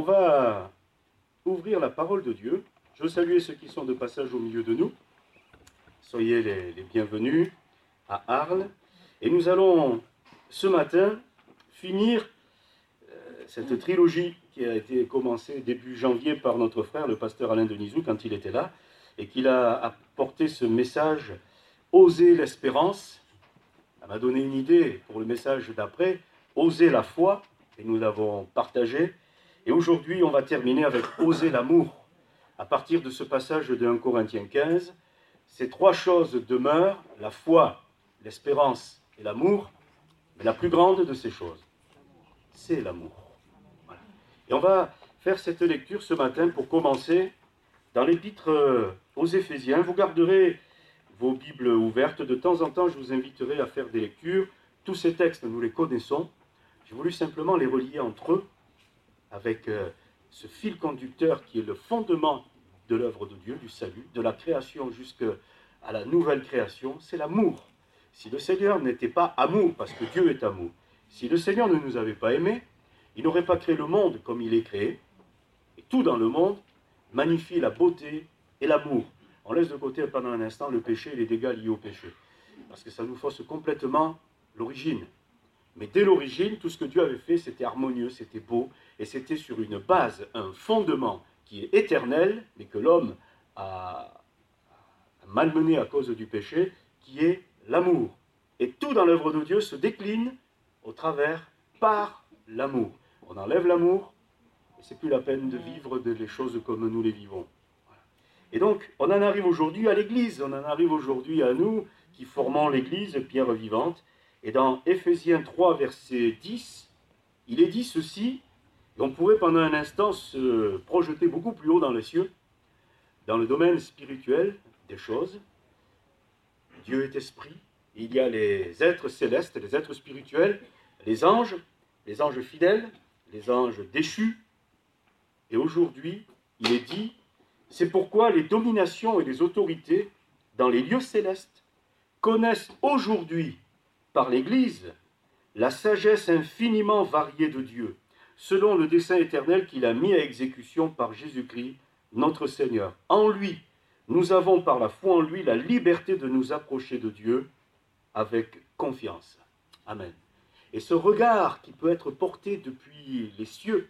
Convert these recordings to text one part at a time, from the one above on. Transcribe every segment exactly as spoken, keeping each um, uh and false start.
On va ouvrir la parole de Dieu. Je veux saluer ceux qui sont de passage au milieu de nous. Soyez les, les bienvenus à Arles. Et nous allons ce matin finir euh, cette trilogie qui a été commencée début janvier par notre frère, le pasteur Alain Denizou, quand il était là, et qu'il a apporté ce message « Oser l'espérance ». Ça m'a donné une idée pour le message d'après, « Oser la foi », et nous l'avons partagé. Et aujourd'hui, on va terminer avec « Oser l'amour ». À partir de ce passage de premier Corinthiens quinze, ces trois choses demeurent, la foi, l'espérance et l'amour, mais la plus grande de ces choses, c'est l'amour. Voilà. Et on va faire cette lecture ce matin pour commencer dans l'épître aux Éphésiens. Vous garderez vos Bibles ouvertes. De temps en temps, je vous inviterai à faire des lectures. Tous ces textes, nous les connaissons. J'ai voulu simplement les relier entre eux avec euh, ce fil conducteur qui est le fondement de l'œuvre de Dieu, du salut, de la création jusqu'à la nouvelle création, c'est l'amour. Si le Seigneur n'était pas amour, parce que Dieu est amour, si le Seigneur ne nous avait pas aimés, il n'aurait pas créé le monde comme il est créé, et tout dans le monde magnifie la beauté et l'amour. On laisse de côté pendant un instant le péché et les dégâts liés au péché, parce que ça nous fausse complètement l'origine. Mais dès l'origine, tout ce que Dieu avait fait, c'était harmonieux, c'était beau, et c'était sur une base, un fondement qui est éternel, mais que l'homme a malmené à cause du péché, qui est l'amour. Et tout dans l'œuvre de Dieu se décline au travers, par l'amour. On enlève l'amour, et c'est plus la peine de vivre les choses comme nous les vivons. Et donc, on en arrive aujourd'hui à l'Église, on en arrive aujourd'hui à nous, qui formons l'Église, pierre vivante. Et dans Éphésiens trois, verset dix, il est dit ceci, et on pourrait pendant un instant se projeter beaucoup plus haut dans les cieux, dans le domaine spirituel des choses. Dieu est esprit, et il y a les êtres célestes, les êtres spirituels, les anges, les anges fidèles, les anges déchus. Et aujourd'hui, il est dit, c'est pourquoi les dominations et les autorités dans les lieux célestes connaissent aujourd'hui, par l'Église, la sagesse infiniment variée de Dieu, selon le dessein éternel qu'il a mis à exécution par Jésus-Christ, notre Seigneur. En lui, nous avons par la foi en lui la liberté de nous approcher de Dieu avec confiance. Amen. Et ce regard qui peut être porté depuis les cieux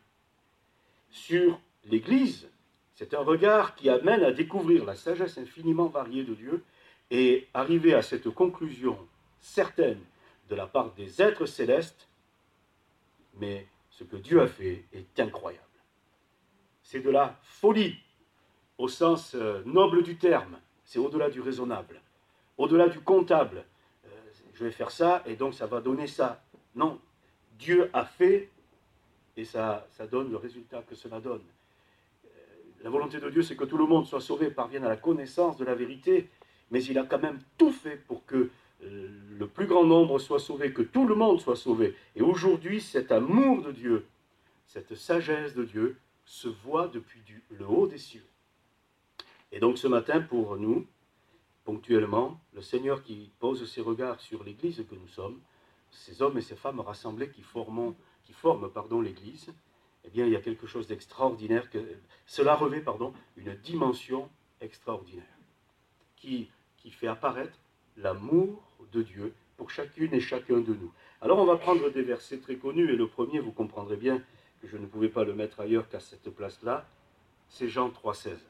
sur l'Église, c'est un regard qui amène à découvrir la sagesse infiniment variée de Dieu et arriver à cette conclusion certaine de la part des êtres célestes, mais ce que Dieu a fait est incroyable. C'est de la folie, au sens noble du terme, c'est au-delà du raisonnable, au-delà du comptable. Euh, je vais faire ça et donc ça va donner ça. Non, Dieu a fait et ça, ça donne le résultat que cela donne. Euh, la volonté de Dieu, c'est que tout le monde soit sauvé, parvienne à la connaissance de la vérité, mais il a quand même tout fait pour que le plus grand nombre soit sauvé, que tout le monde soit sauvé. Et aujourd'hui, cet amour de Dieu, cette sagesse de Dieu, se voit depuis du, le haut des cieux. Et donc ce matin, pour nous, ponctuellement, le Seigneur qui pose ses regards sur l'Église que nous sommes, ces hommes et ces femmes rassemblés qui, formons, qui forment pardon, l'Église, eh bien, il y a quelque chose d'extraordinaire. Que, cela revêt pardon, une dimension extraordinaire qui, qui fait apparaître l'amour de Dieu pour chacune et chacun de nous. Alors on va prendre des versets très connus, et le premier, vous comprendrez bien que je ne pouvais pas le mettre ailleurs qu'à cette place-là, c'est Jean trois, seize.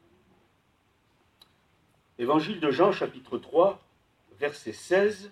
Évangile de Jean, chapitre trois, verset seize,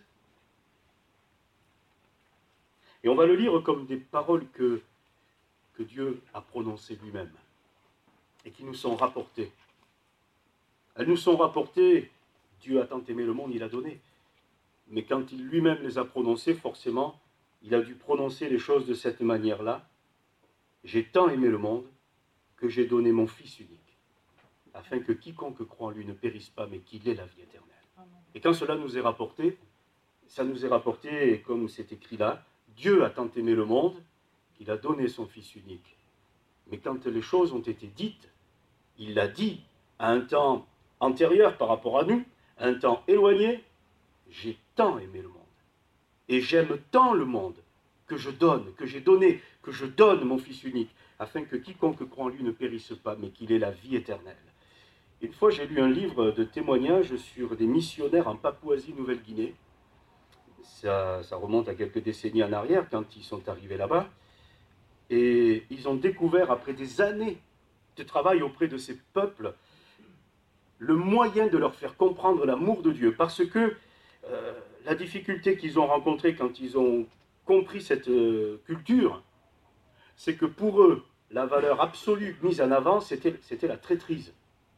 et on va le lire comme des paroles que, que Dieu a prononcées lui-même, et qui nous sont rapportées. Elles nous sont rapportées, Dieu a tant aimé le monde, il a donné. Mais quand il lui-même les a prononcées, forcément, il a dû prononcer les choses de cette manière-là. J'ai tant aimé le monde que j'ai donné mon Fils unique, afin que quiconque croit en lui ne périsse pas, mais qu'il ait la vie éternelle. Et quand cela nous est rapporté, ça nous est rapporté, comme c'est écrit là, Dieu a tant aimé le monde qu'il a donné son Fils unique. Mais quand les choses ont été dites, il l'a dit à un temps antérieur par rapport à nous, à un temps éloigné, j'ai tant aimé le monde, et j'aime tant le monde, que je donne, que j'ai donné, que je donne mon Fils unique, afin que quiconque croit en lui ne périsse pas, mais qu'il ait la vie éternelle. Une fois, j'ai lu un livre de témoignages sur des missionnaires en Papouasie-Nouvelle-Guinée. Ça, ça remonte à quelques décennies en arrière, quand ils sont arrivés là-bas. Et ils ont découvert, après des années de travail auprès de ces peuples, le moyen de leur faire comprendre l'amour de Dieu. Parce que euh, la difficulté qu'ils ont rencontrée quand ils ont compris cette euh, culture, c'est que pour eux, la valeur absolue mise en avant, c'était la traîtrise.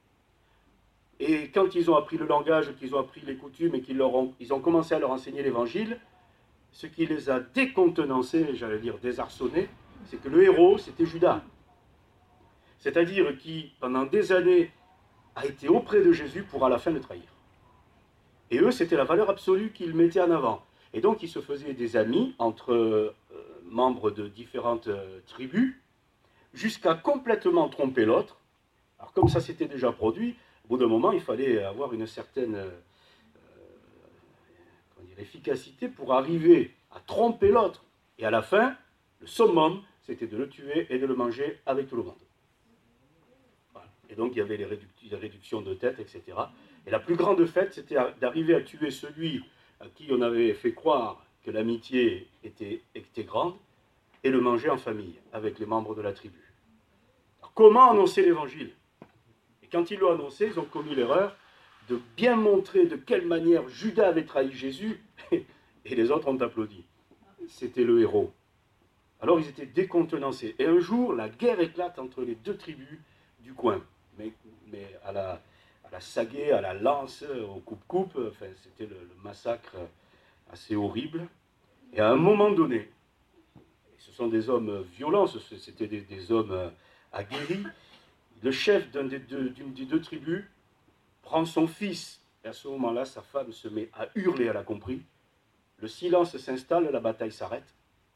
Et quand ils ont appris le langage, qu'ils ont appris les coutumes et qu'ils leur ont, ils ont commencé à leur enseigner l'évangile, ce qui les a décontenancés, j'allais dire désarçonnés, c'est que le héros, c'était Judas. C'est-à-dire qui, pendant des années, a été auprès de Jésus pour à la fin le trahir. Et eux, c'était la valeur absolue qu'ils mettaient en avant. Et donc, ils se faisaient des amis entre euh, membres de différentes euh, tribus, jusqu'à complètement tromper l'autre. Alors, comme ça s'était déjà produit, au bout d'un moment, il fallait avoir une certaine euh, comment dire, efficacité pour arriver à tromper l'autre. Et à la fin, le summum, c'était de le tuer et de le manger avec tout le monde. Voilà. Et donc, il y avait les, réduc les réductions de tête, et cetera. Et la plus grande fête, c'était d'arriver à tuer celui à qui on avait fait croire que l'amitié était, était grande, et le manger en famille, avec les membres de la tribu. Alors, comment annoncer l'évangile? Et quand ils l'ont annoncé, ils ont commis l'erreur de bien montrer de quelle manière Judas avait trahi Jésus, et les autres ont applaudi. C'était le héros. Alors ils étaient décontenancés. Et un jour, la guerre éclate entre les deux tribus du coin. Mais, mais à la, à la sagaie, à la lance, au coupe-coupe, enfin, c'était le, le massacre assez horrible. Et à un moment donné, ce sont des hommes violents, c'était des, des hommes aguerris, le chef d'une des, des deux tribus prend son fils, et à ce moment-là, sa femme se met à hurler, elle a compris. Le silence s'installe, la bataille s'arrête.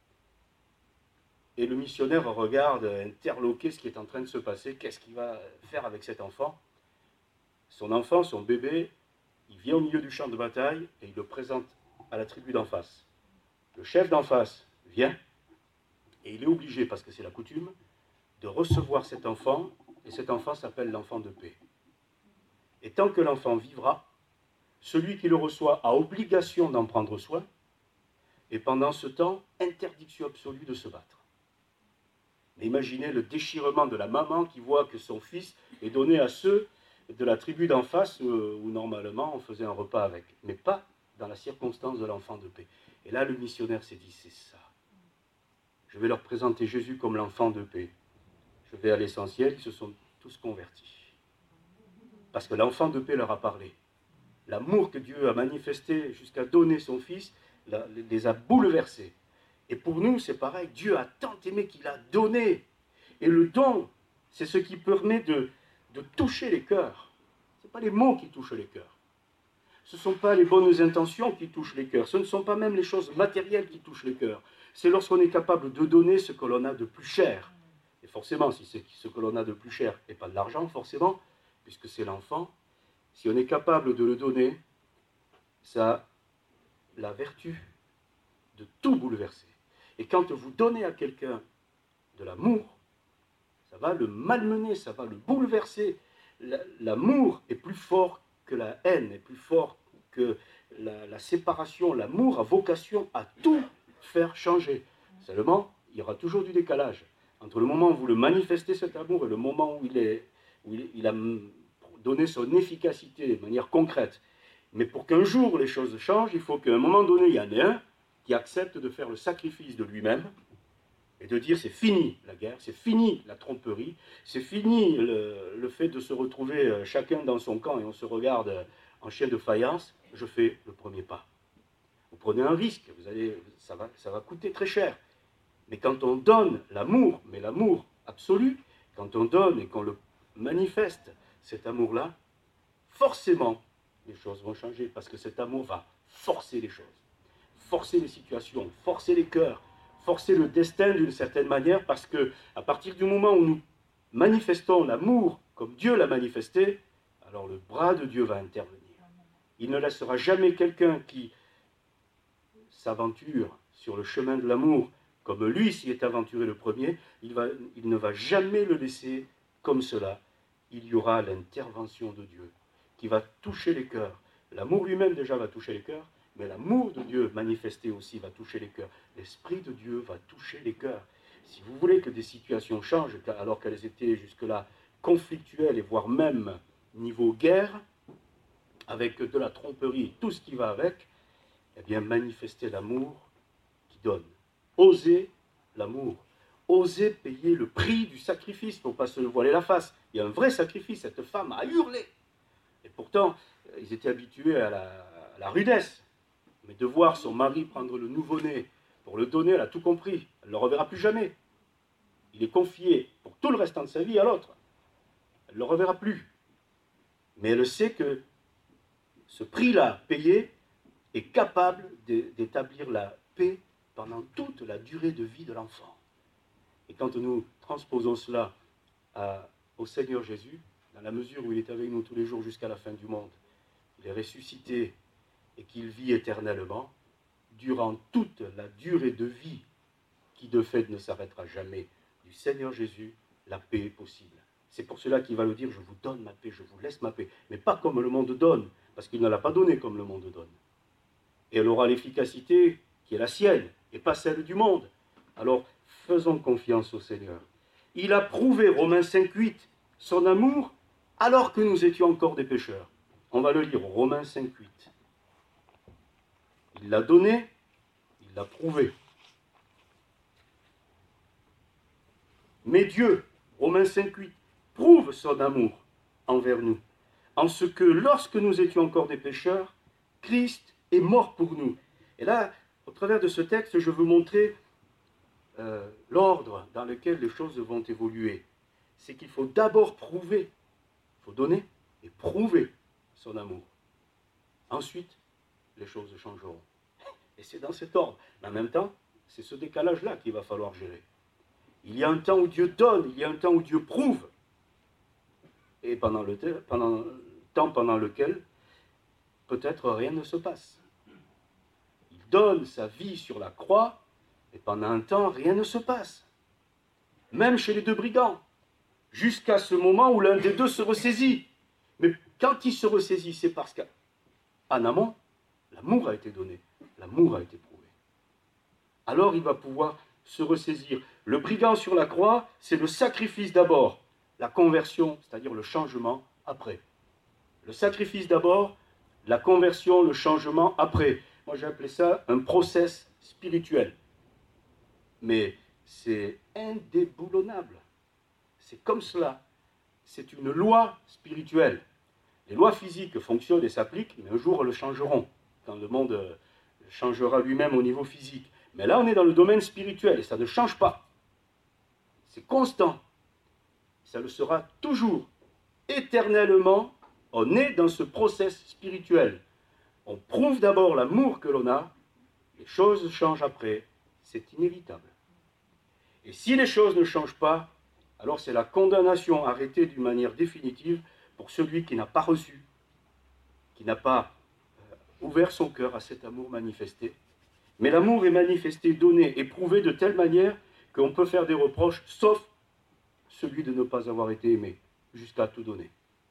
Et le missionnaire regarde, interloqué, ce qui est en train de se passer. Qu'est-ce qu'il va faire avec cet enfant? Son enfant, son bébé, il vient au milieu du champ de bataille et il le présente à la tribu d'en face. Le chef d'en face vient et il est obligé, parce que c'est la coutume, de recevoir cet enfant, et cet enfant s'appelle l'enfant de paix. Et tant que l'enfant vivra, celui qui le reçoit a obligation d'en prendre soin, et pendant ce temps, interdiction absolue de se battre. Mais imaginez le déchirement de la maman qui voit que son fils est donné à ceux de la tribu d'en face où, où normalement on faisait un repas avec, mais pas dans la circonstance de l'enfant de paix. Et là, le missionnaire s'est dit, c'est ça. Je vais leur présenter Jésus comme l'enfant de paix. Je vais à l'essentiel, ils se sont tous convertis. Parce que l'enfant de paix leur a parlé. L'amour que Dieu a manifesté jusqu'à donner son fils les a bouleversés. Et pour nous, c'est pareil. Dieu a tant aimé qu'il a donné. Et le don, c'est ce qui permet de, de toucher les cœurs. Ce ne sont pas les mots qui touchent les cœurs. Ce ne sont pas les bonnes intentions qui touchent les cœurs. Ce ne sont pas même les choses matérielles qui touchent les cœurs. C'est lorsqu'on est capable de donner ce que l'on a de plus cher. Et forcément, si c'est ce que l'on a de plus cher et pas de l'argent, forcément, puisque c'est l'enfant, si on est capable de le donner, ça a la vertu de tout bouleverser. Et quand vous donnez à quelqu'un de l'amour, ça va le malmener, ça va le bouleverser. L'amour est plus fort que la haine, est plus fort que la, la séparation. L'amour a vocation à tout faire changer. Seulement, il y aura toujours du décalage entre le moment où vous le manifestez, cet amour, et le moment où il, est, où il, il a donné son efficacité de manière concrète. Mais pour qu'un jour les choses changent, il faut qu'à un moment donné, il y en ait un qui accepte de faire le sacrifice de lui-même et de dire c'est fini la guerre, c'est fini la tromperie, c'est fini le, le fait de se retrouver chacun dans son camp et on se regarde en chien de faïence, je fais le premier pas. Vous prenez un risque, vous allez, ça, va, ça va coûter très cher. Mais quand on donne l'amour, mais l'amour absolu, quand on donne et qu'on le manifeste, cet amour-là, forcément, les choses vont changer, parce que cet amour va forcer les choses, forcer les situations, forcer les cœurs, forcer le destin d'une certaine manière, parce que à partir du moment où nous manifestons l'amour comme Dieu l'a manifesté, alors le bras de Dieu va intervenir. Il ne laissera jamais quelqu'un qui s'aventure sur le chemin de l'amour comme lui s'y est aventuré le premier, il, va, il ne va jamais le laisser comme cela. Il y aura l'intervention de Dieu qui va toucher les cœurs. L'amour lui-même déjà va toucher les cœurs, mais l'amour de Dieu manifesté aussi va toucher les cœurs. L'Esprit de Dieu va toucher les cœurs. Si vous voulez que des situations changent, alors qu'elles étaient jusque-là conflictuelles et voire même niveau guerre, avec de la tromperie, tout ce qui va avec, eh bien manifester l'amour qui donne. Oser l'amour. Oser payer le prix du sacrifice, pour ne pas se voiler la face. Il y a un vrai sacrifice, cette femme a hurlé. Et pourtant, ils étaient habitués à la, à la rudesse. Mais de voir son mari prendre le nouveau-né pour le donner, elle a tout compris. Elle ne le reverra plus jamais. Il est confié pour tout le restant de sa vie à l'autre. Elle ne le reverra plus. Mais elle sait que ce prix-là payé est capable d'établir la paix pendant toute la durée de vie de l'enfant. Et quand nous transposons cela à, au Seigneur Jésus, dans la mesure où il est avec nous tous les jours jusqu'à la fin du monde, il est ressuscité et qu'il vit éternellement, durant toute la durée de vie qui de fait ne s'arrêtera jamais, du Seigneur Jésus, la paix est possible. C'est pour cela qu'il va le dire, je vous donne ma paix, je vous laisse ma paix, mais pas comme le monde donne, parce qu'il ne l'a pas donnée comme le monde donne. Et elle aura l'efficacité qui est la sienne, et pas celle du monde. Alors, faisons confiance au Seigneur. Il a prouvé, Romains cinq, huit, son amour alors que nous étions encore des pécheurs. On va le lire, Romains cinq, huit. Il l'a donné, il l'a prouvé. Mais Dieu, Romains cinq, huit, prouve son amour envers nous, en ce que lorsque nous étions encore des pécheurs, Christ est mort pour nous. Et là, au travers de ce texte, je veux montrer euh, l'ordre dans lequel les choses vont évoluer. C'est qu'il faut d'abord prouver, il faut donner et prouver son amour. Ensuite, les choses changeront. Et c'est dans cet ordre. Mais en même temps, c'est ce décalage-là qu'il va falloir gérer. Il y a un temps où Dieu donne, il y a un temps où Dieu prouve. Et pendant le, pendant, le temps pendant lequel peut-être rien ne se passe. Il donne sa vie sur la croix, et pendant un temps, rien ne se passe. Même chez les deux brigands, jusqu'à ce moment où l'un des deux se ressaisit. Mais quand il se ressaisit, c'est parce qu'en amont, l'amour a été donné, l'amour a été prouvé. Alors il va pouvoir se ressaisir. Le brigand sur la croix, c'est le sacrifice d'abord, la conversion, c'est-à-dire le changement après. Le sacrifice d'abord, la conversion, le changement après. Moi j'ai appelé ça un process spirituel. Mais c'est indéboulonnable. C'est comme cela. C'est une loi spirituelle. Les lois physiques fonctionnent et s'appliquent, mais un jour elles le changeront, quand le monde changera lui-même au niveau physique. Mais là, on est dans le domaine spirituel, et ça ne change pas. C'est constant. Ça le sera toujours. Éternellement, on est dans ce process spirituel. On prouve d'abord l'amour que l'on a, les choses changent après. C'est inévitable. Et si les choses ne changent pas, alors c'est la condamnation arrêtée d'une manière définitive pour celui qui n'a pas reçu, qui n'a pas euh, ouvert son cœur à cet amour manifesté. Mais l'amour est manifesté, donné, éprouvé de telle manière qu'on peut faire des reproches, sauf celui de ne pas avoir été aimé, jusqu'à tout donner.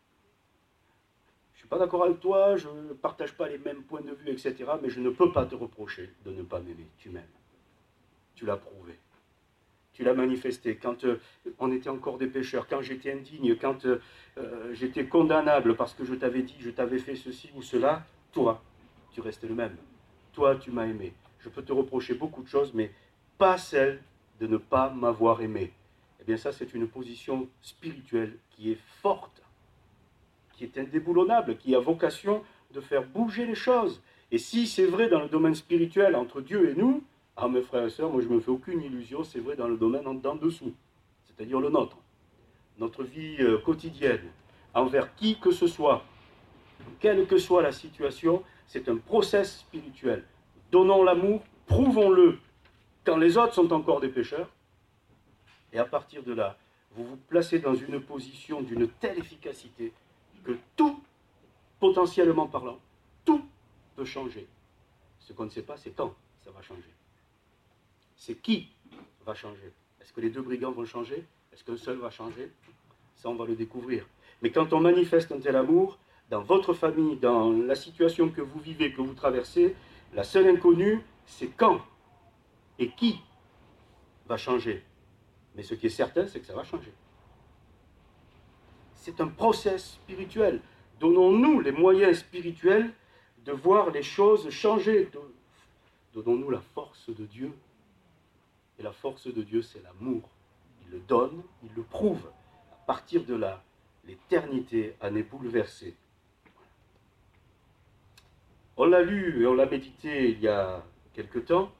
Je ne suis pas d'accord avec toi, je ne partage pas les mêmes points de vue, et cetera, mais je ne peux pas te reprocher de ne pas m'aimer. Tu m'aimes. Tu l'as prouvé. Tu l'as manifesté. Quand euh, on était encore des pécheurs, quand j'étais indigne, quand euh, euh, j'étais condamnable parce que je t'avais dit, je t'avais fait ceci ou cela, toi, tu restais le même. Toi, tu m'as aimé. Je peux te reprocher beaucoup de choses, mais pas celle de ne pas m'avoir aimé. Eh bien ça, c'est une position spirituelle qui est forte, qui est indéboulonnable, qui a vocation de faire bouger les choses. Et si c'est vrai dans le domaine spirituel entre Dieu et nous, ah mes frères et sœurs, moi je ne me fais aucune illusion, c'est vrai dans le domaine en d'en dessous, c'est-à-dire le nôtre. Notre vie euh, quotidienne, envers qui que ce soit, quelle que soit la situation, c'est un process spirituel. Donnons l'amour, prouvons-le quand les autres sont encore des pécheurs, et à partir de là, vous vous placez dans une position d'une telle efficacité que tout, potentiellement parlant, tout peut changer. Ce qu'on ne sait pas, c'est quand ça va changer. C'est qui va changer? Est-ce que les deux brigands vont changer? Est-ce qu'un seul va changer? Ça, on va le découvrir. Mais quand on manifeste un tel amour, dans votre famille, dans la situation que vous vivez, que vous traversez, la seule inconnue, c'est quand et qui va changer. Mais ce qui est certain, c'est que ça va changer. C'est un process spirituel. Donnons-nous les moyens spirituels de voir les choses changer. Donnons-nous la force de Dieu. Et la force de Dieu, c'est l'amour. Il le donne, il le prouve. À partir de là, l'éternité en est bouleversée. On l'a lu et on l'a médité il y a quelque temps.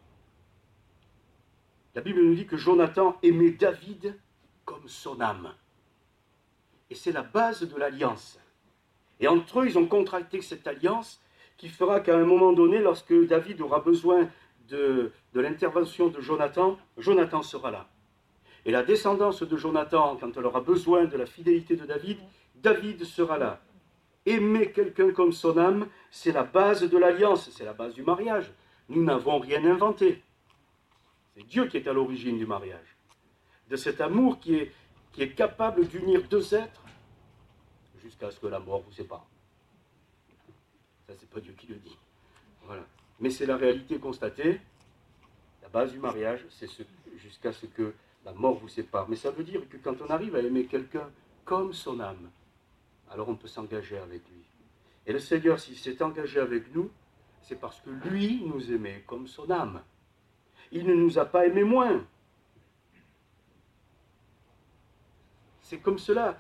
La Bible nous dit que Jonathan aimait David comme son âme. Et c'est la base de l'alliance. Et entre eux, ils ont contracté cette alliance qui fera qu'à un moment donné, lorsque David aura besoin de, de l'intervention de Jonathan, Jonathan sera là. Et la descendance de Jonathan, quand elle aura besoin de la fidélité de David, David sera là. Aimer quelqu'un comme son âme, c'est la base de l'alliance, c'est la base du mariage. Nous n'avons rien inventé. C'est Dieu qui est à l'origine du mariage. De cet amour qui est, qui est capable d'unir deux êtres jusqu'à ce que la mort vous sépare. Ça, c'est pas Dieu qui le dit. Voilà. Mais c'est la réalité constatée. La base du mariage, c'est ce, jusqu'à ce que la mort vous sépare. Mais ça veut dire que quand on arrive à aimer quelqu'un comme son âme, alors on peut s'engager avec lui. Et le Seigneur, s'il s'est engagé avec nous, c'est parce que lui nous aimait comme son âme. Il ne nous a pas aimés moins. C'est comme cela.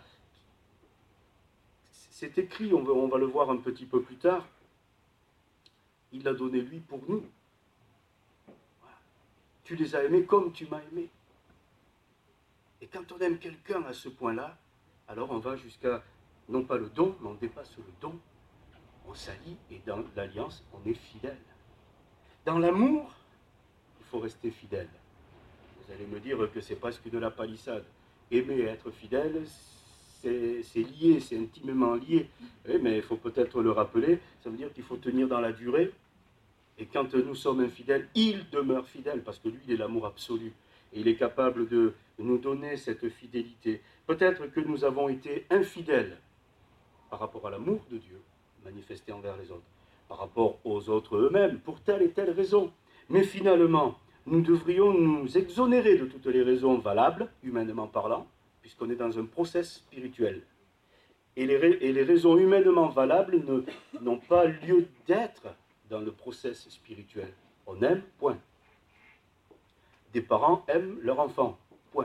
C'est écrit, on va, on va le voir un petit peu plus tard. Il l'a donné lui pour nous. Voilà. Tu les as aimés comme tu m'as aimé. Et quand on aime quelqu'un à ce point-là, alors on va jusqu'à, non pas le don, mais on dépasse le don. On s'allie et dans l'alliance, on est fidèle. Dans l'amour, il faut rester fidèle. Vous allez me dire que c'est presque de la palissade. Aimer et être fidèle, c'est lié, c'est intimement lié. Oui, mais il faut peut-être le rappeler, ça veut dire qu'il faut tenir dans la durée. Et quand nous sommes infidèles, il demeure fidèle, parce que lui, il est l'amour absolu. Et il est capable de nous donner cette fidélité. Peut-être que nous avons été infidèles par rapport à l'amour de Dieu, manifesté envers les autres, par rapport aux autres eux-mêmes, pour telle et telle raison. Mais finalement, nous devrions nous exonérer de toutes les raisons valables, humainement parlant, puisqu'on est dans un process spirituel. Et les, et les raisons humainement valables n'ont pas lieu d'être dans le process spirituel. On aime, point. Des parents aiment leur enfant, point.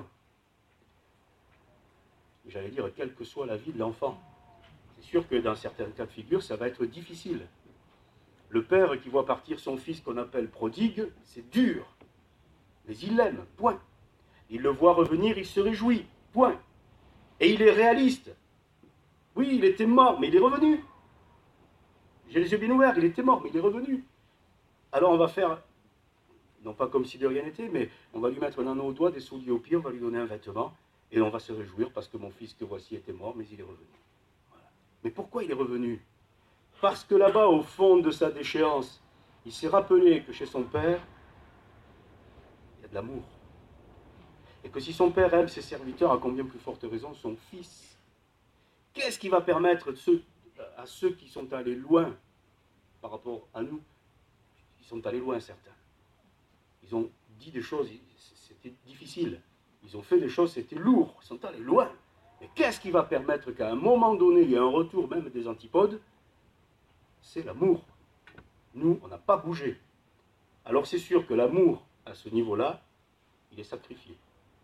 J'allais dire, quelle que soit la vie de l'enfant. C'est sûr que dans certains cas de figure, ça va être difficile. Le père qui voit partir son fils qu'on appelle prodigue, c'est dur. Mais il l'aime, point. Il le voit revenir, il se réjouit, point. Et il est réaliste. Oui, il était mort, mais il est revenu. J'ai les yeux bien ouverts, il était mort, mais il est revenu. Alors on va faire, non pas comme si de rien n'était, mais on va lui mettre un anneau au doigt, des souliers au pied, on va lui donner un vêtement, et on va se réjouir parce que mon fils que voici était mort, mais il est revenu. Voilà. Mais pourquoi il est revenu? Parce que là-bas, au fond de sa déchéance, il s'est rappelé que chez son père, il y a de l'amour. Et que si son père aime ses serviteurs, à combien plus forte raison son fils? Qu'est-ce qui va permettre de ceux, à ceux qui sont allés loin par rapport à nous? Ils sont allés loin, certains. Ils ont dit des choses, c'était difficile. Ils ont fait des choses, c'était lourd. Ils sont allés loin. Mais qu'est-ce qui va permettre qu'à un moment donné, il y ait un retour même des antipodes? C'est l'amour. Nous, on n'a pas bougé. Alors c'est sûr que l'amour, à ce niveau-là, il est sacrifié.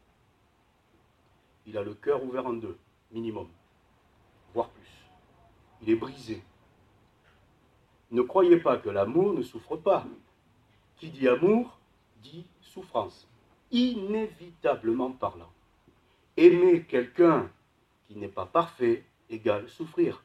Il a le cœur ouvert en deux, minimum, voire plus. Il est brisé. Ne croyez pas que l'amour ne souffre pas. Qui dit amour, dit souffrance. Inévitablement parlant. Aimer quelqu'un qui n'est pas parfait égale souffrir.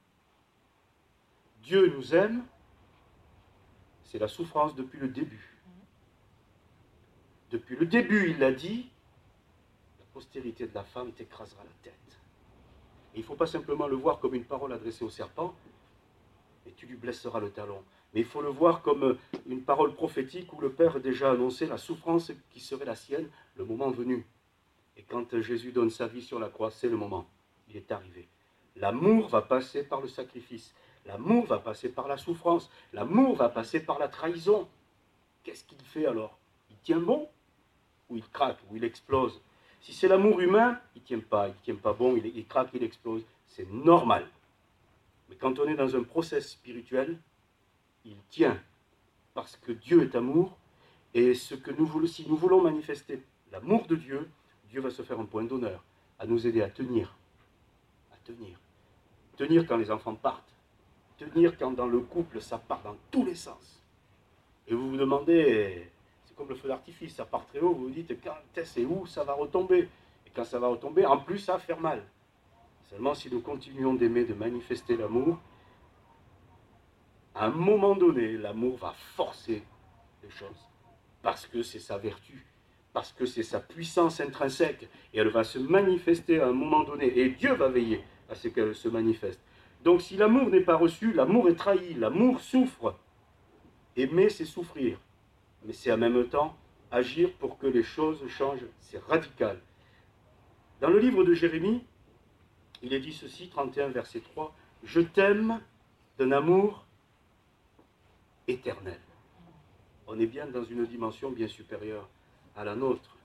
Dieu nous aime, c'est la souffrance depuis le début. Depuis le début, il l'a dit, la postérité de la femme t'écrasera la tête. Et il ne faut pas simplement le voir comme une parole adressée au serpent, et tu lui blesseras le talon. Mais il faut le voir comme une parole prophétique où le Père a déjà annoncé la souffrance qui serait la sienne, le moment venu. Et quand Jésus donne sa vie sur la croix, c'est le moment. Il est arrivé. L'amour va passer par le sacrifice. L'amour va passer par la souffrance. L'amour va passer par la trahison. Qu'est-ce qu'il fait alors? Il tient bon? Ou il craque? Ou il explose? Si c'est l'amour humain, il ne tient pas. Il ne tient pas bon, il, il craque, il explose. C'est normal. Mais quand on est dans un process spirituel, il tient. Parce que Dieu est amour. Et ce que nous voulons, si nous voulons manifester l'amour de Dieu, Dieu va se faire un point d'honneur, à nous aider à tenir. À tenir. Tenir quand les enfants partent. Tenir quand dans le couple, ça part dans tous les sens. Et vous vous demandez, c'est comme le feu d'artifice, ça part très haut, vous vous dites, quand est-ce et où ça va retomber? Et quand ça va retomber, en plus, ça va faire mal. Seulement si nous continuons d'aimer, de manifester l'amour, à un moment donné, l'amour va forcer les choses. Parce que c'est sa vertu. Parce que c'est sa puissance intrinsèque. Et elle va se manifester à un moment donné. Et Dieu va veiller à ce qu'elle se manifeste. Donc si l'amour n'est pas reçu, l'amour est trahi, l'amour souffre. Aimer, c'est souffrir. Mais c'est en même temps agir pour que les choses changent. C'est radical. Dans le livre de Jérémie, il est dit ceci, trente et un, verset trois, « Je t'aime d'un amour éternel. » On est bien dans une dimension bien supérieure à la nôtre.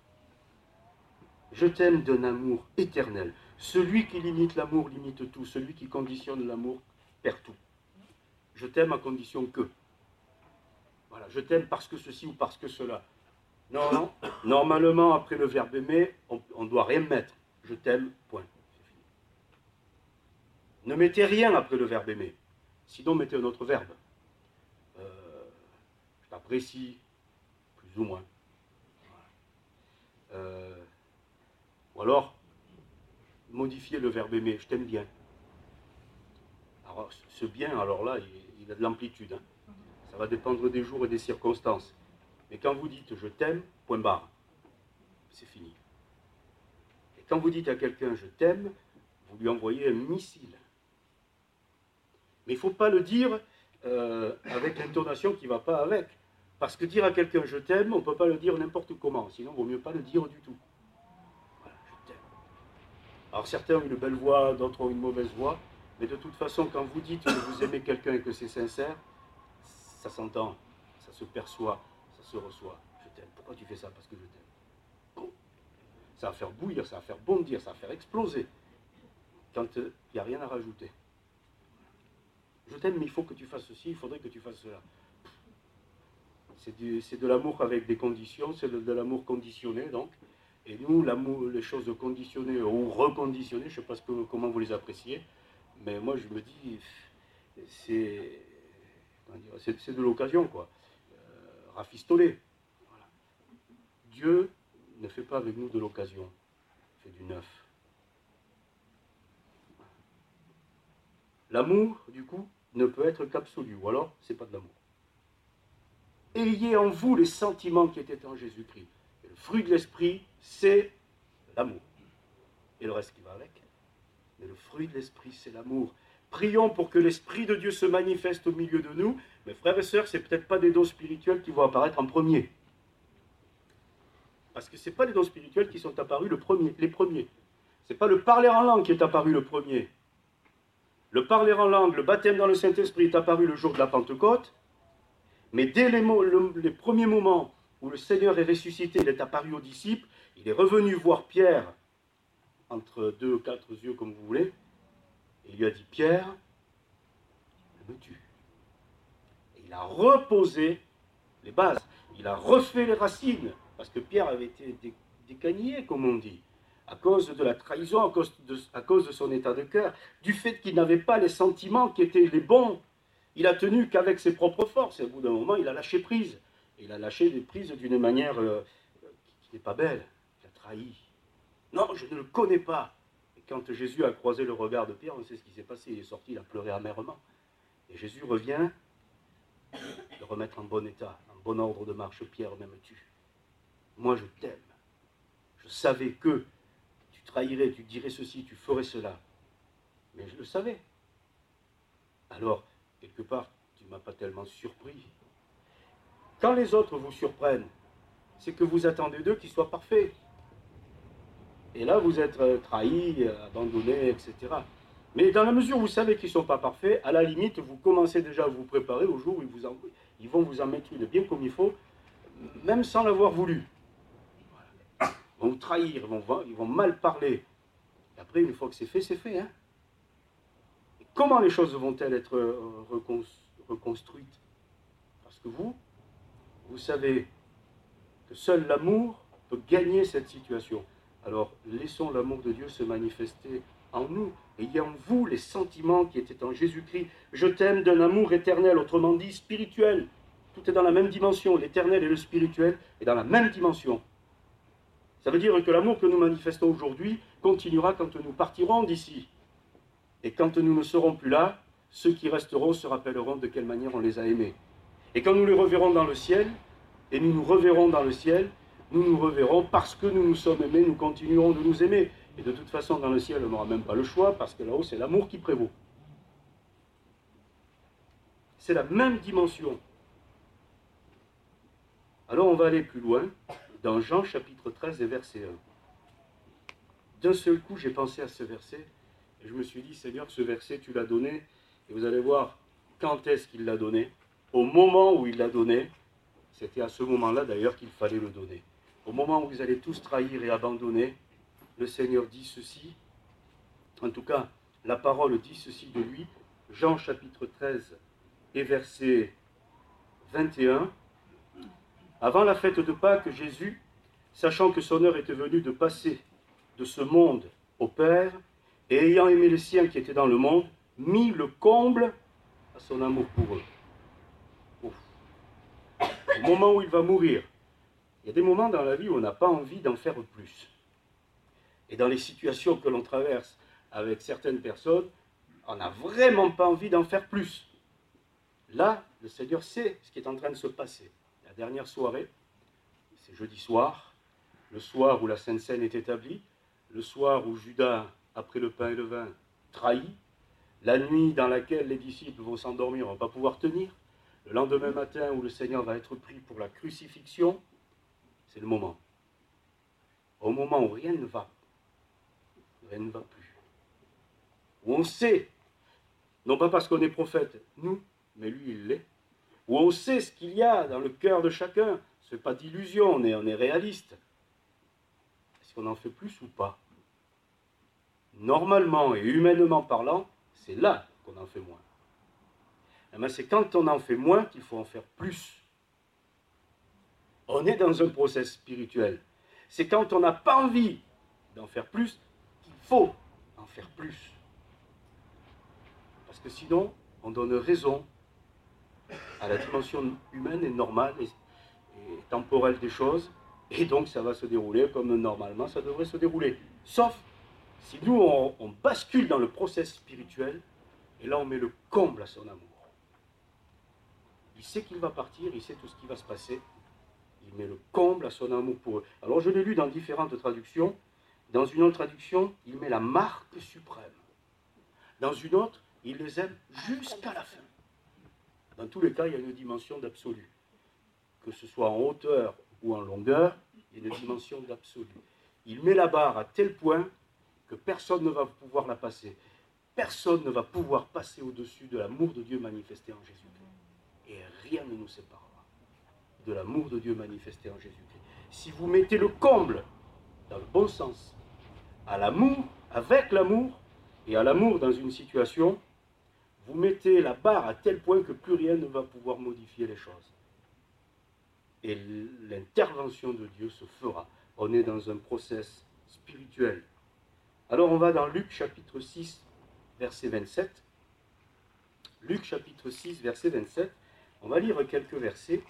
Je t'aime d'un amour éternel. Celui qui limite l'amour limite tout. Celui qui conditionne l'amour perd tout. Je t'aime à condition que. Voilà, je t'aime parce que ceci ou parce que cela. Non, non. Normalement, après le verbe aimer, on ne doit rien mettre. Je t'aime, point. C'est fini. Ne mettez rien après le verbe aimer. Sinon, mettez un autre verbe. Euh, je t'apprécie, plus ou moins. Euh, ou alors, modifier le verbe aimer, je t'aime bien. Alors, ce bien, alors là, il, il a de l'amplitude. Hein. Ça va dépendre des jours et des circonstances. Mais quand vous dites je t'aime, point barre, c'est fini. Et quand vous dites à quelqu'un je t'aime, vous lui envoyez un missile. Mais il ne faut pas le dire euh, avec l'intonation qui ne va pas avec. Parce que dire à quelqu'un je t'aime, on ne peut pas le dire n'importe comment. Sinon, il vaut mieux pas le dire du tout. Voilà, je t'aime. Alors certains ont une belle voix, d'autres ont une mauvaise voix. Mais de toute façon, quand vous dites que vous aimez quelqu'un et que c'est sincère, ça s'entend, ça se perçoit, ça se reçoit. Je t'aime. Pourquoi tu fais ça? Parce que je t'aime. Bon. Ça va faire bouillir, ça va faire bondir, ça va faire exploser. Quand il euh, n'y a rien à rajouter. Je t'aime, mais il faut que tu fasses ceci, il faudrait que tu fasses cela. C'est de l'amour avec des conditions, c'est de, de l'amour conditionné, donc. Et nous, l'amour, les choses conditionnées ou reconditionnées, je ne sais pas ce que, comment vous les appréciez, mais moi, je me dis, c'est c'est de l'occasion, quoi. Euh, rafistoler. Voilà. Dieu ne fait pas avec nous de l'occasion, il fait du neuf. L'amour, du coup, ne peut être qu'absolu, ou alors, c'est pas de l'amour. Ayez en vous les sentiments qui étaient en Jésus-Christ. Le fruit de l'esprit, c'est l'amour. Et le reste qui va avec. Mais le fruit de l'esprit, c'est l'amour. Prions pour que l'Esprit de Dieu se manifeste au milieu de nous. Mais frères et sœurs, ce n'est peut-être pas des dons spirituels qui vont apparaître en premier. Parce que ce n'est pas les dons spirituels qui sont apparus le premier, les premiers. Ce n'est pas le parler en langue qui est apparu le premier. Le parler en langue, le baptême dans le Saint-Esprit est apparu le jour de la Pentecôte. Mais dès les, mots, le, les premiers moments où le Seigneur est ressuscité, il est apparu aux disciples, il est revenu voir Pierre, entre deux ou quatre yeux comme vous voulez, et il lui a dit, Pierre, me tue. Et il a reposé les bases, il a refait les racines, parce que Pierre avait été décagné, comme on dit, à cause de la trahison, à cause de, à cause de son état de cœur, du fait qu'il n'avait pas les sentiments qui étaient les bons. Il a tenu qu'avec ses propres forces, et au bout d'un moment, il a lâché prise. Et il a lâché des prises d'une manière euh, qui n'est pas belle. Il a trahi. Non, je ne le connais pas. Et quand Jésus a croisé le regard de Pierre, on sait ce qui s'est passé. Il est sorti, il a pleuré amèrement. Et Jésus revient le remettre en bon état, en bon ordre de marche. Pierre, m'aimes-tu? Moi, je t'aime. Je savais que tu trahirais, tu dirais ceci, tu ferais cela. Mais je le savais. Alors, quelque part, tu ne m'a pas tellement surpris. Quand les autres vous surprennent, c'est que vous attendez d'eux qu'ils soient parfaits. Et là, vous êtes trahis, abandonnés, et cetera. Mais dans la mesure où vous savez qu'ils ne sont pas parfaits, à la limite, vous commencez déjà à vous préparer au jour où ils, vous en, ils vont vous en mettre une bien comme il faut, même sans l'avoir voulu. Ils vont vous trahir, ils vont, ils vont mal parler. Et après, une fois que c'est fait, c'est fait. Hein. Et comment les choses vont-elles être reconstruites? Parce que vous, vous savez que seul l'amour peut gagner cette situation. Alors, laissons l'amour de Dieu se manifester en nous. Ayez en vous les sentiments qui étaient en Jésus-Christ. Je t'aime d'un amour éternel, autrement dit spirituel. Tout est dans la même dimension. L'éternel et le spirituel est dans la même dimension. Ça veut dire que l'amour que nous manifestons aujourd'hui continuera quand nous partirons d'ici. Et quand nous ne serons plus là, ceux qui resteront se rappelleront de quelle manière on les a aimés. Et quand nous les reverrons dans le ciel, et nous nous reverrons dans le ciel, nous nous reverrons parce que nous nous sommes aimés, nous continuerons de nous aimer. Et de toute façon, dans le ciel, on n'aura même pas le choix, parce que là-haut, c'est l'amour qui prévaut. C'est la même dimension. Alors, on va aller plus loin, dans Jean chapitre treize et verset un. D'un seul coup, j'ai pensé à ce verset, et je me suis dit, Seigneur, ce verset, tu l'as donné, et vous allez voir quand est-ce qu'il l'a donné. Au moment où il l'a donné, c'était à ce moment-là d'ailleurs qu'il fallait le donner. Au moment où vous allez tous trahir et abandonner, le Seigneur dit ceci, en tout cas, la parole dit ceci de lui, Jean chapitre treize et verset vingt et un. Avant la fête de Pâques, Jésus, sachant que son heure était venue de passer de ce monde au Père, et ayant aimé les siens qui étaient dans le monde, mit le comble à son amour pour eux. Ouf. Au moment où il va mourir, il y a des moments dans la vie où on n'a pas envie d'en faire plus. Et dans les situations que l'on traverse avec certaines personnes, on n'a vraiment pas envie d'en faire plus. Là, le Seigneur sait ce qui est en train de se passer. La dernière soirée, c'est jeudi soir, le soir où la Sainte Seine est établie, le soir où Judas, après le pain et le vin, trahit, la nuit dans laquelle les disciples vont s'endormir, on ne va pas pouvoir tenir, le lendemain matin où le Seigneur va être pris pour la crucifixion, c'est le moment. Au moment où rien ne va, rien ne va plus. Où on sait, non pas parce qu'on est prophète, nous, mais lui il l'est, où on sait ce qu'il y a dans le cœur de chacun, ce n'est pas d'illusion, on est, on est réaliste. Est-ce qu'on en fait plus ou pas? Normalement et humainement parlant, c'est là qu'on en fait moins. Mais c'est quand on en fait moins qu'il faut en faire plus. On est dans un process spirituel. C'est quand on n'a pas envie d'en faire plus qu'il faut en faire plus. Parce que sinon, on donne raison à la dimension humaine et normale et, et temporelle des choses, et donc ça va se dérouler comme normalement ça devrait se dérouler. Sauf si nous, on, on bascule dans le process spirituel, et là on met le comble à son amour. Il sait qu'il va partir, il sait tout ce qui va se passer, il met le comble à son amour pour eux. Alors je l'ai lu dans différentes traductions. Dans une autre traduction, il met la marque suprême. Dans une autre, il les aime jusqu'à la fin. Dans tous les cas, il y a une dimension d'absolu. Que ce soit en hauteur ou en longueur, il y a une dimension d'absolu. Il met la barre à tel point que personne ne va pouvoir la passer. Personne ne va pouvoir passer au-dessus de l'amour de Dieu manifesté en Jésus-Christ. Et rien ne nous séparera de l'amour de Dieu manifesté en Jésus-Christ. Si vous mettez le comble, dans le bon sens, à l'amour, avec l'amour, et à l'amour dans une situation, vous mettez la barre à tel point que plus rien ne va pouvoir modifier les choses. Et l'intervention de Dieu se fera. On est dans un process spirituel. Alors on va dans Luc chapitre six, verset vingt-sept. Luc chapitre six, verset vingt-sept. On va lire quelques versets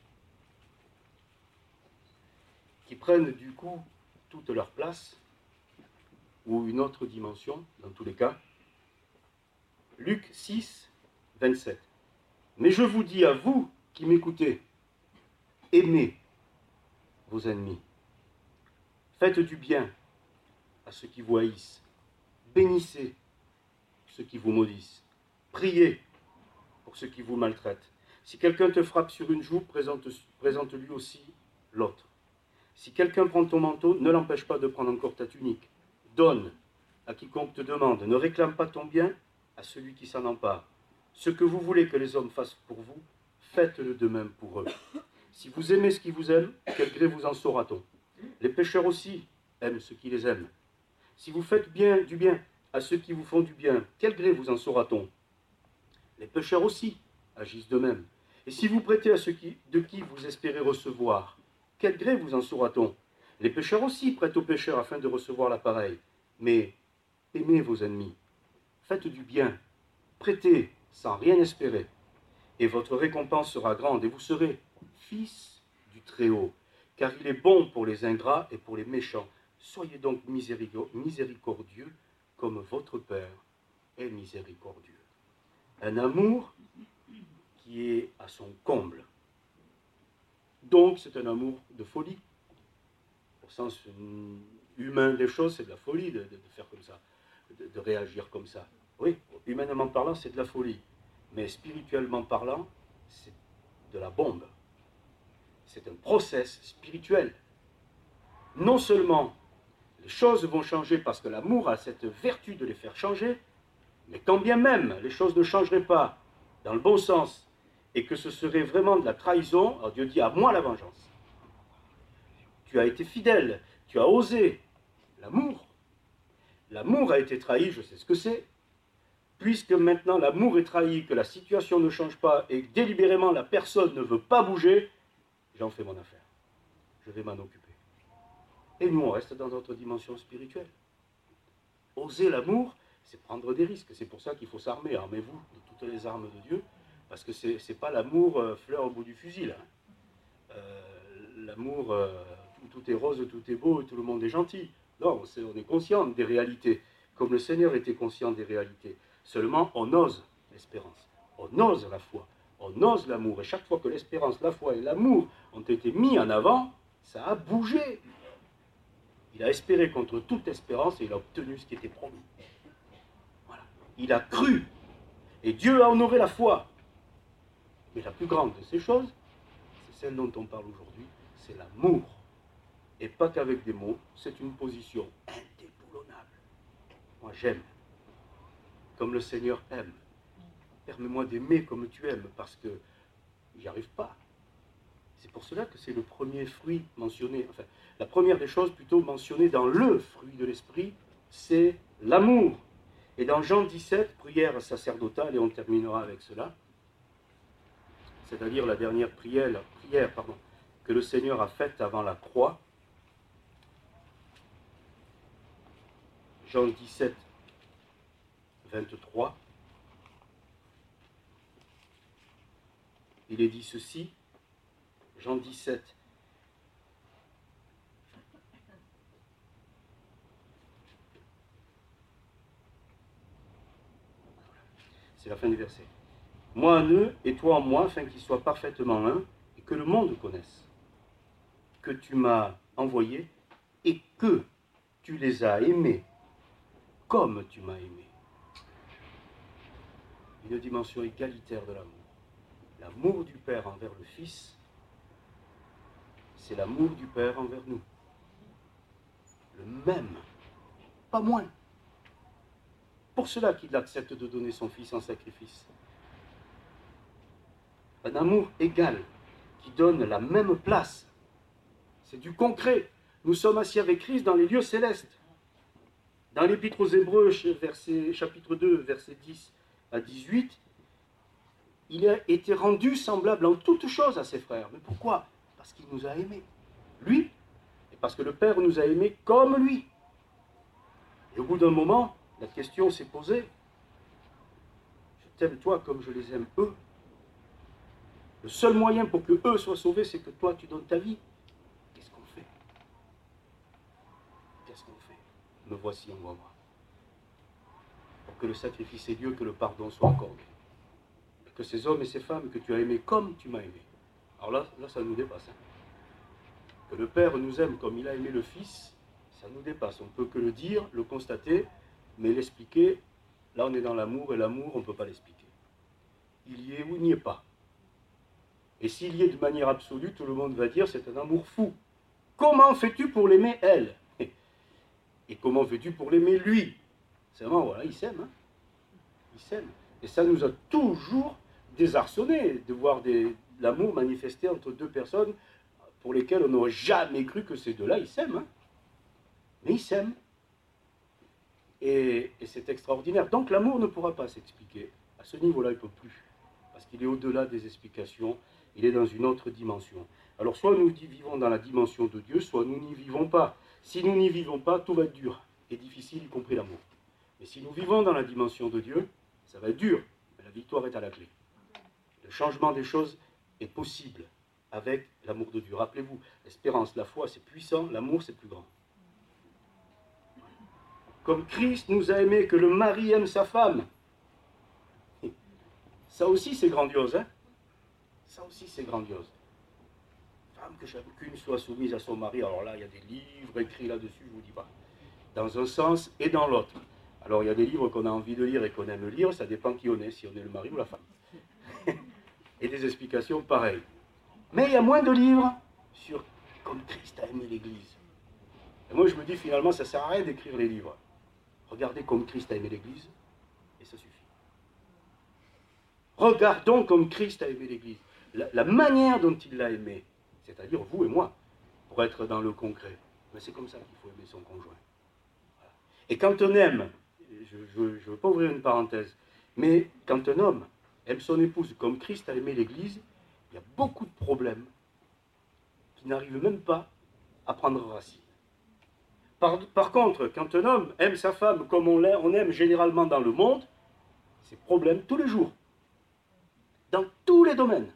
qui prennent du coup toute leur place, ou une autre dimension, dans tous les cas. Luc six, vingt-sept. Mais je vous dis à vous qui m'écoutez, aimez vos ennemis. Faites du bien à ceux qui vous haïssent. Bénissez ceux qui vous maudissent. Priez pour ceux qui vous maltraitent. Si quelqu'un te frappe sur une joue, présente, présente-lui aussi l'autre. Si quelqu'un prend ton manteau, ne l'empêche pas de prendre encore ta tunique. Donne à quiconque te demande. Ne réclame pas ton bien à celui qui s'en empare. Ce que vous voulez que les hommes fassent pour vous, faites-le de même pour eux. Si vous aimez ce qui vous aime, quel gré vous en saura-t-on? Les pécheurs aussi aiment ceux qui les aiment. Si vous faites bien du bien à ceux qui vous font du bien, quel gré vous en saura-t-on? Les pécheurs aussi agissent de même. Et si vous prêtez à ceux qui, de qui vous espérez recevoir, quel gré vous en saura-t-on? Les pécheurs aussi prêtent aux pécheurs afin de recevoir l'appareil. Mais aimez vos ennemis, faites du bien, prêtez sans rien espérer, et votre récompense sera grande, et vous serez fils du Très-Haut, car il est bon pour les ingrats et pour les méchants. Soyez donc miséricordieux comme votre Père est miséricordieux. Un amour qui est à son comble. Donc c'est un amour de folie. Au sens humain des choses, c'est de la folie de, de, de faire comme ça, de, de réagir comme ça. Oui, humainement parlant, c'est de la folie. Mais spirituellement parlant, c'est de la bombe. C'est un process spirituel. Non seulement les choses vont changer parce que l'amour a cette vertu de les faire changer, mais quand bien même les choses ne changeraient pas dans le bon sens et que ce serait vraiment de la trahison, alors Dieu dit à moi la vengeance. Tu as été fidèle, tu as osé. L'amour. L'amour a été trahi, je sais ce que c'est. Puisque maintenant l'amour est trahi, que la situation ne change pas et que délibérément la personne ne veut pas bouger, j'en fais mon affaire. Je vais m'en occuper. Et nous, on reste dans notre dimension spirituelle. Oser l'amour, c'est prendre des risques. C'est pour ça qu'il faut s'armer. Armez-vous de toutes les armes de Dieu, parce que ce n'est pas l'amour euh, fleur au bout du fusil. Hein. Euh, l'amour, euh, tout, tout est rose, tout est beau, et tout le monde est gentil. Non, est, on est conscient des réalités, comme le Seigneur était conscient des réalités. Seulement, on ose l'espérance, on ose la foi, on ose l'amour. Et chaque fois que l'espérance, la foi et l'amour ont été mis en avant, ça a bougé. Il a espéré contre toute espérance et il a obtenu ce qui était promis. Voilà. Il a cru. Et Dieu a honoré la foi. Mais la plus grande de ces choses, c'est celle dont on parle aujourd'hui, c'est l'amour. Et pas qu'avec des mots, c'est une position indéboulonnable. Moi j'aime, comme le Seigneur aime. Permets-moi d'aimer comme tu aimes, parce que j'y arrive pas. C'est pour cela que c'est le premier fruit mentionné, enfin, la première des choses plutôt mentionnées dans le fruit de l'esprit, c'est l'amour. Et dans Jean dix-sept, prière sacerdotale, et on terminera avec cela, c'est-à-dire la dernière prière, prière pardon, que le Seigneur a faite avant la croix, Jean dix-sept, vingt-trois, il est dit ceci, Jean dix-sept, c'est la fin du verset. Moi en eux et toi en moi, afin qu'ils soient parfaitement un, et que le monde connaisse que tu m'as envoyé et que tu les as aimés comme tu m'as aimé. Une dimension égalitaire de l'amour. L'amour du Père envers le Fils, c'est l'amour du Père envers nous. Le même, pas moins. Pour cela qu'il accepte de donner son Fils en sacrifice. Un amour égal, qui donne la même place. C'est du concret. Nous sommes assis avec Christ dans les lieux célestes. Dans l'Épître aux Hébreux, verset, chapitre deux, versets dix à dix-huit, il a été rendu semblable en toutes choses à ses frères. Mais pourquoi? Parce qu'il nous a aimés. Lui, et parce que le Père nous a aimés comme lui. Et au bout d'un moment, la question s'est posée. Je t'aime toi comme je les aime eux. Le seul moyen pour que eux soient sauvés, c'est que toi tu donnes ta vie. Qu'est-ce qu'on fait? Qu'est-ce qu'on fait? Me voici, envoie-moi. Pour que le sacrifice ait lieu, que le pardon soit accordé. Que ces hommes et ces femmes que tu as aimés comme tu m'as aimé. Alors là, là ça nous dépasse. Hein. Que le Père nous aime comme il a aimé le Fils, ça nous dépasse. On ne peut que le dire, le constater, mais l'expliquer, là on est dans l'amour, et l'amour, on ne peut pas l'expliquer. il y est ou il n'y est pas. Et s'il y est de manière absolue, tout le monde va dire c'est un amour fou. Comment fais-tu pour l'aimer elle? Et comment fais-tu pour l'aimer lui? C'est vraiment, voilà, ils s'aiment. Hein, ils s'aiment. Et ça nous a toujours désarçonnés de voir l'amour manifesté entre deux personnes pour lesquelles on n'aurait jamais cru que ces deux-là, ils s'aiment. Hein. Mais ils s'aiment. Et, et c'est extraordinaire. Donc l'amour ne pourra pas s'expliquer. À ce niveau-là, il ne peut plus. Parce qu'il est au-delà des explications. Il est dans une autre dimension. Alors soit nous vivons dans la dimension de Dieu, soit nous n'y vivons pas. Si nous n'y vivons pas, tout va être dur et difficile, y compris l'amour. Mais si nous vivons dans la dimension de Dieu, ça va être dur, mais la victoire est à la clé. Le changement des choses est possible avec l'amour de Dieu. Rappelez-vous, l'espérance, la foi, c'est puissant, l'amour, c'est plus grand. Comme Christ nous a aimés, que le mari aime sa femme. Ça aussi, c'est grandiose, hein? Ça aussi, c'est grandiose. Femme, que chacune soit soumise à son mari. Alors là, il y a des livres écrits là-dessus, je ne vous dis pas. Dans un sens et dans l'autre. Alors, il y a des livres qu'on a envie de lire et qu'on aime lire, ça dépend qui on est, si on est le mari ou la femme. Et des explications pareilles. Mais il y a moins de livres sur comme Christ a aimé l'Église. Et moi, je me dis, finalement, ça ne sert à rien d'écrire les livres. Regardez comme Christ a aimé l'Église, et ça suffit. Regardons comme Christ a aimé l'Église. La, la manière dont il l'a aimé, c'est-à-dire vous et moi, pour être dans le concret. Mais c'est comme ça qu'il faut aimer son conjoint. Voilà. Et quand on aime, je ne veux pas ouvrir une parenthèse, mais quand un homme aime son épouse comme Christ a aimé l'Église, il y a beaucoup de problèmes qui n'arrivent même pas à prendre racine. Par, par contre, quand un homme aime sa femme comme on, on aime généralement dans le monde, c'est problème tous les jours, dans tous les domaines.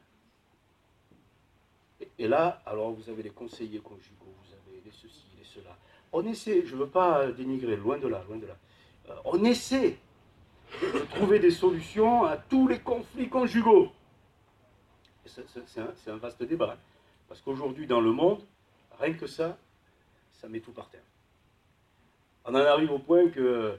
Et, et là, alors vous avez les conseillers conjugaux, vous avez les ceci, les cela. On essaie, je ne veux pas dénigrer, loin de là, loin de là. Euh, on essaie de trouver des solutions à tous les conflits conjugaux. C'est un, un vaste débat, hein, parce qu'aujourd'hui, dans le monde, rien que ça, ça met tout par terre. On en arrive au point que euh,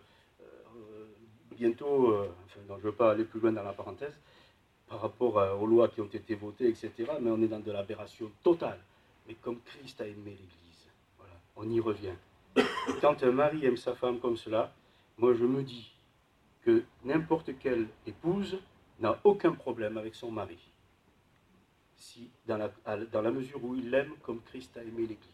bientôt, euh, enfin, non, je ne veux pas aller plus loin dans la parenthèse, par rapport à, aux lois qui ont été votées, et cetera, mais on est dans de l'aberration totale. Mais comme Christ a aimé l'Église, voilà, on y revient. Et quand un mari aime sa femme comme cela, moi je me dis que n'importe quelle épouse n'a aucun problème avec son mari, si, dans, la, dans la mesure où il l'aime comme Christ a aimé l'Église.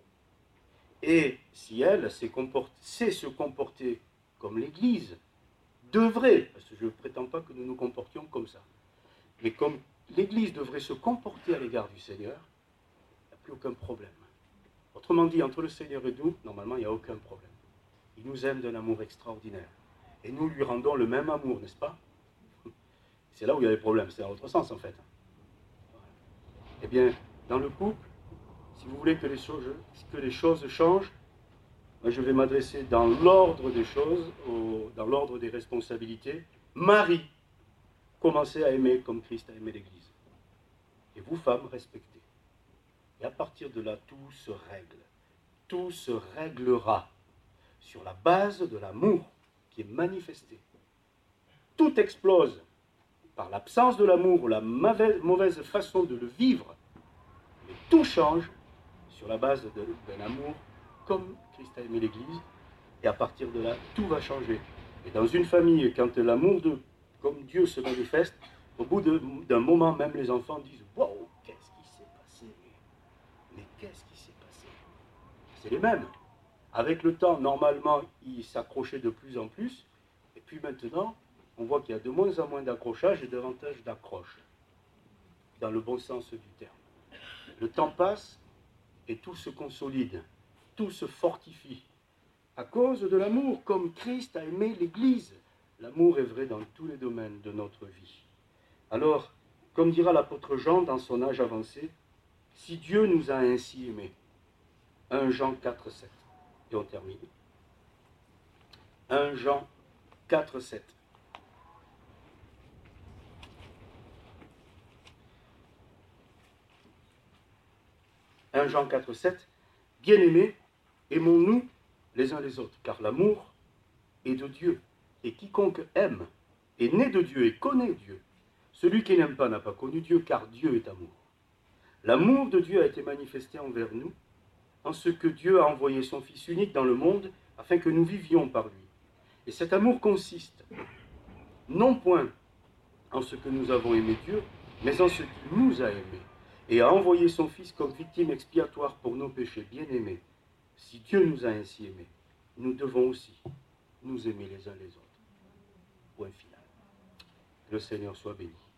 Et si elle sait, comporter, sait se comporter comme l'Église devrait, parce que je ne prétends pas que nous nous comportions comme ça, mais comme l'Église devrait se comporter à l'égard du Seigneur, il n'y a plus aucun problème. Autrement dit, entre le Seigneur et nous, normalement, il n'y a aucun problème. Il nous aime d'un amour extraordinaire. Et nous lui rendons le même amour, n'est-ce pas? C'est là où il y a des problèmes, c'est dans l'autre sens en fait. Eh bien, dans le couple, si vous voulez que les choses, que les choses changent, moi je vais m'adresser dans l'ordre des choses, au, dans l'ordre des responsabilités. Marie, commencez à aimer comme Christ a aimé l'Église. Et vous, femmes, respectez. Et à partir de là, tout se règle. Tout se réglera sur la base de l'amour qui est manifesté. Tout explose par l'absence de l'amour ou la mauvaise, mauvaise façon de le vivre. Mais tout change sur la base d'un amour comme Christ a aimé l'Église, et à partir de là, tout va changer. Et dans une famille, quand l'amour de comme Dieu se manifeste, au bout d'un moment, même les enfants disent « Wow, qu'est-ce qui s'est passé? Mais qu'est-ce qui s'est passé ?» C'est les mêmes. Avec le temps, normalement, ils s'accrochaient de plus en plus, et puis maintenant, on voit qu'il y a de moins en moins d'accrochage et davantage d'accroche, dans le bon sens du terme. Le temps passe, et tout se consolide, tout se fortifie, à cause de l'amour, comme Christ a aimé l'Église. L'amour est vrai dans tous les domaines de notre vie. Alors, comme dira l'apôtre Jean dans son âge avancé, si Dieu nous a ainsi aimés, un Jean quatre, sept, et on termine. un Jean quatre, sept. un Jean quatre, sept, bien-aimés, aimons-nous les uns les autres, car l'amour est de Dieu, et quiconque aime est né de Dieu et connaît Dieu. Celui qui n'aime pas n'a pas connu Dieu, car Dieu est amour. L'amour de Dieu a été manifesté envers nous, en ce que Dieu a envoyé son Fils unique dans le monde, afin que nous vivions par lui. Et cet amour consiste, non point en ce que nous avons aimé Dieu, mais en ce qu'il nous a aimés, et a envoyé son Fils comme victime expiatoire pour nos péchés. Bien-aimés, si Dieu nous a ainsi aimés, nous devons aussi nous aimer les uns les autres. Point final. Que le Seigneur soit béni.